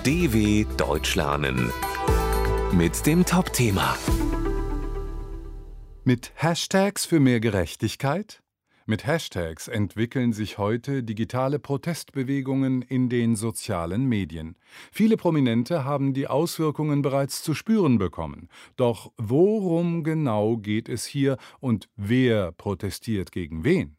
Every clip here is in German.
DW Deutsch lernen mit dem Top-Thema. Mit Hashtags für mehr Gerechtigkeit? Mit Hashtags entwickeln sich heute digitale Protestbewegungen in den sozialen Medien. Viele Prominente haben die Auswirkungen bereits zu spüren bekommen. Doch worum genau geht es hier und wer protestiert gegen wen?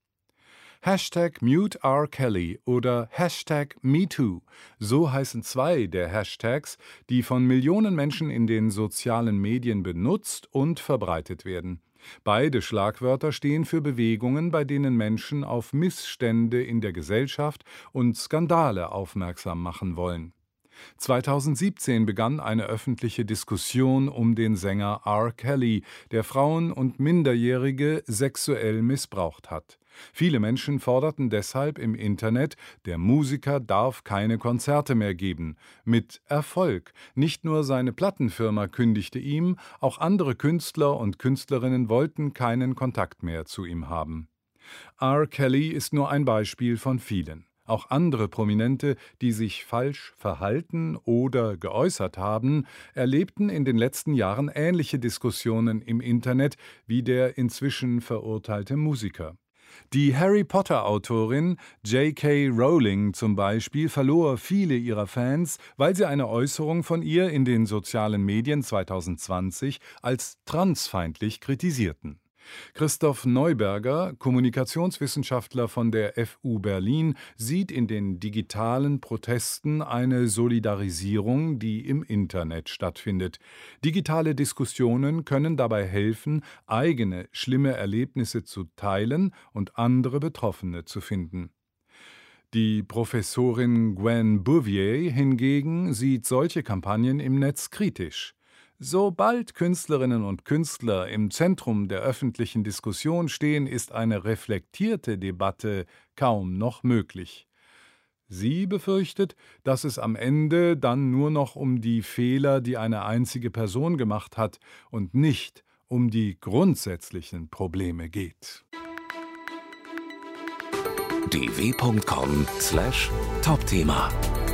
Hashtag Mute R. Kelly oder Hashtag MeToo. So heißen zwei der Hashtags, die von Millionen Menschen in den sozialen Medien benutzt und verbreitet werden. Beide Schlagwörter stehen für Bewegungen, bei denen Menschen auf Missstände in der Gesellschaft und Skandale aufmerksam machen wollen. 2017 begann eine öffentliche Diskussion um den Sänger R. Kelly, der Frauen und Minderjährige sexuell missbraucht hat. Viele Menschen forderten deshalb im Internet, der Musiker darf keine Konzerte mehr geben. Mit Erfolg. Nicht nur seine Plattenfirma kündigte ihm, auch andere Künstler und Künstlerinnen wollten keinen Kontakt mehr zu ihm haben. R. Kelly ist nur ein Beispiel von vielen. Auch andere Prominente, die sich falsch verhalten oder geäußert haben, erlebten in den letzten Jahren ähnliche Diskussionen im Internet wie der inzwischen verurteilte Musiker. Die Harry-Potter-Autorin J.K. Rowling zum Beispiel verlor viele ihrer Fans, weil sie eine Äußerung von ihr in den sozialen Medien 2020 als transfeindlich kritisierten. Christoph Neuberger, Kommunikationswissenschaftler von der FU Berlin, sieht in den digitalen Protesten eine Solidarisierung, die im Internet stattfindet. Digitale Diskussionen können dabei helfen, eigene schlimme Erlebnisse zu teilen und andere Betroffene zu finden. Die Professorin Gwen Bouvier hingegen sieht solche Kampagnen im Netz kritisch. Sobald Künstlerinnen und Künstler im Zentrum der öffentlichen Diskussion stehen, ist eine reflektierte Debatte kaum noch möglich. Sie befürchtet, dass es am Ende dann nur noch um die Fehler, die eine einzige Person gemacht hat, und nicht um die grundsätzlichen Probleme geht. dw.com/Topthema